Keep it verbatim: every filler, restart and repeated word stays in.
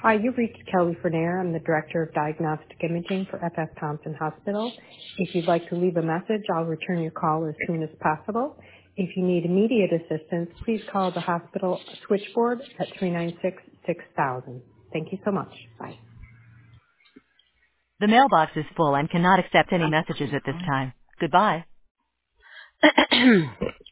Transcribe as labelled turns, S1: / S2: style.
S1: Hi, you've reached Kelly Fernair. I'm the Director of Diagnostic Imaging for F F Thompson Hospital. If you'd like to leave a message, I'll return your call as soon as possible. If you need immediate assistance, please call the hospital switchboard at three nine six, six thousand. Thank you so much. Bye.
S2: The mailbox is full and cannot accept any messages at this time. Goodbye.